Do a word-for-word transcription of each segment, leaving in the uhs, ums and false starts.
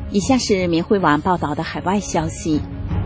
以下是明慧网报道的海外消息。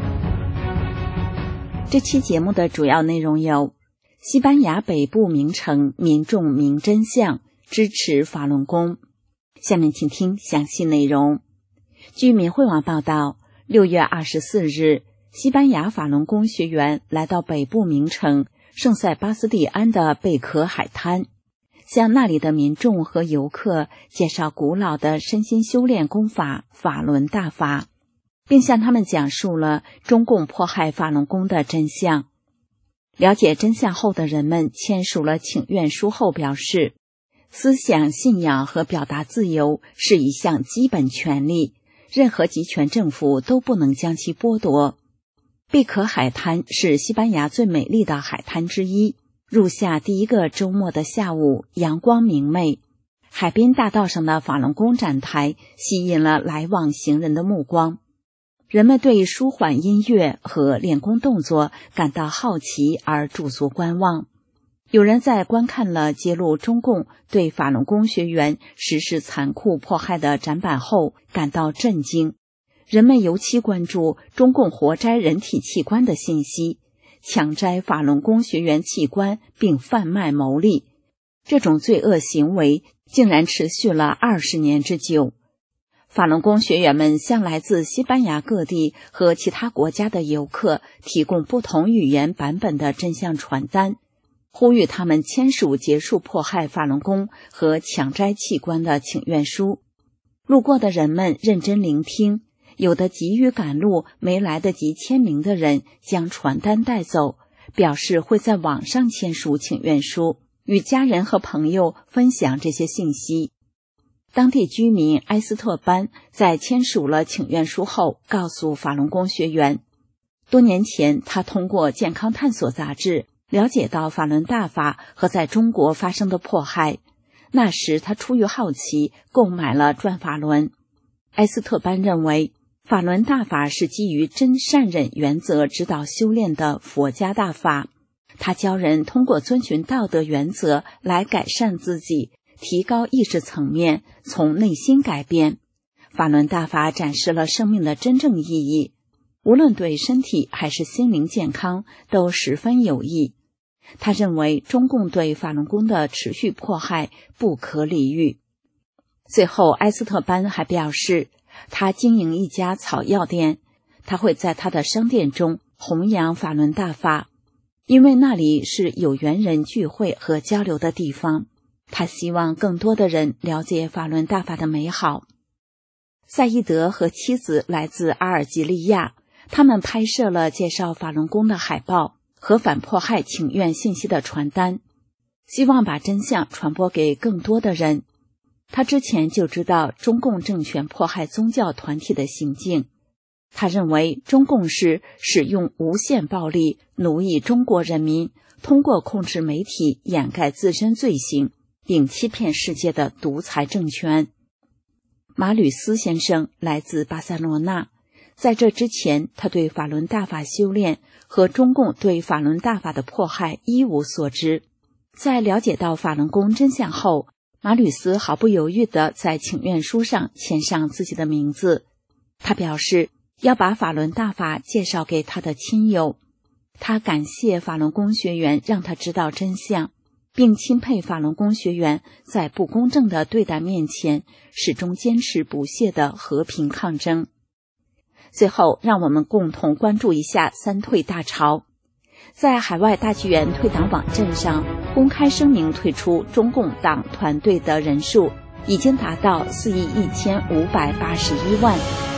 这期节目的主要内容有：西班牙北部名城民众明真相，支持法轮功。下面请听详细内容。据明慧网报道，六月二十四日，西班牙法轮功学员来到北部名城圣塞巴斯蒂安的贝壳海滩，向那里的民众和游客介绍古老的身心修炼功法法轮大法，并向他们讲述了中共迫害法轮功的真相。了解真相后的人们签署了请愿书后表示，思想信仰和表达自由是一项基本权利，任何集权政府都不能将其剥夺。贝壳海滩是西班牙最美丽的海滩之一，入夏第一个周末的下午，阳光明媚，海边大道上的法轮功展台吸引了来往行人的目光。人们对舒缓音乐和练功动作感到好奇而驻足观望。有人在观看了揭露中共对法轮功学员实施残酷迫害的展板后感到震惊。人们尤其关注中共活摘人体器官的信息，强摘法轮功学员器官并贩卖牟利。这种罪恶行为竟然持续了二十年之久。法轮功学员们向来自西班牙各地和其他国家的游客提供不同语言版本的真相传单，呼吁他们签署结束迫害法轮功和强摘器官的请愿书。路过的人们认真聆听，有的急于赶路没来得及签名的人将传单带走，表示会在网上签署请愿书，与家人和朋友分享这些信息。当地居民埃斯特班在签署了请愿书后告诉法轮功学员，多年前他通过健康探索杂志了解到法轮大法和在中国发生的迫害，那时他出于好奇购买了转法轮。埃斯特班认为，法轮大法是基于真善忍原则指导修炼的佛家大法，他教人通过遵循道德原则来改善自己，提高意识层面，从内心改变。法轮大法展示了生命的真正意义，无论对身体还是心灵健康都十分有益。他认为中共对法轮功的持续迫害不可理喻。最后，埃斯特班还表示，他经营一家草药店，他会在他的商店中弘扬法轮大法，因为那里是有缘人聚会和交流的地方。他希望更多的人了解法轮大法的美好。赛义德和妻子来自阿尔及利亚，他们拍摄了介绍法轮功的海报和反迫害请愿信息的传单，希望把真相传播给更多的人。他之前就知道中共政权迫害宗教团体的行径，他认为中共是使用无限暴力奴役中国人民，通过控制媒体掩盖自身罪行，并欺骗世界的独裁政权。马吕斯先生来自巴塞罗那，在这之前他对法轮大法修炼和中共对法轮大法的迫害一无所知。在了解到法轮功真相后，马吕斯毫不犹豫地在请愿书上签上自己的名字。他表示要把法轮大法介绍给他的亲友。他感谢法轮功学员让他知道真相，并钦佩法轮功学员在不公正的对待面前始终坚持不懈的和平抗争。最后，让我们共同关注一下三退大潮。在海外大剧院退党网站上公开声明退出中共党团队的人数已经达到四亿一千五百八十一万。